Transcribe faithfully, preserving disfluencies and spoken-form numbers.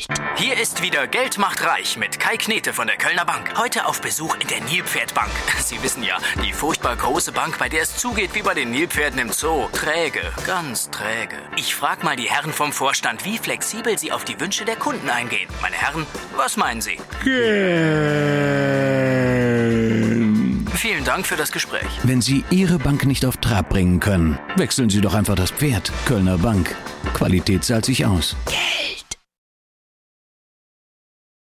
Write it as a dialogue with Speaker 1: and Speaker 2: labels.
Speaker 1: Hier ist wieder Geld macht reich mit Kai Knete von der Kölner Bank. Heute auf Besuch in der Nilpferdbank. Sie wissen ja, die furchtbar große Bank, bei der es zugeht wie bei den Nilpferden im Zoo. Träge, ganz träge. Ich frag mal die Herren vom Vorstand, wie flexibel sie auf die Wünsche der Kunden eingehen. Meine Herren, was meinen Sie? Vielen Dank für das Gespräch.
Speaker 2: Wenn Sie Ihre Bank nicht auf Trab bringen können, wechseln Sie doch einfach das Pferd. Kölner Bank. Qualität zahlt sich aus.
Speaker 1: Geld.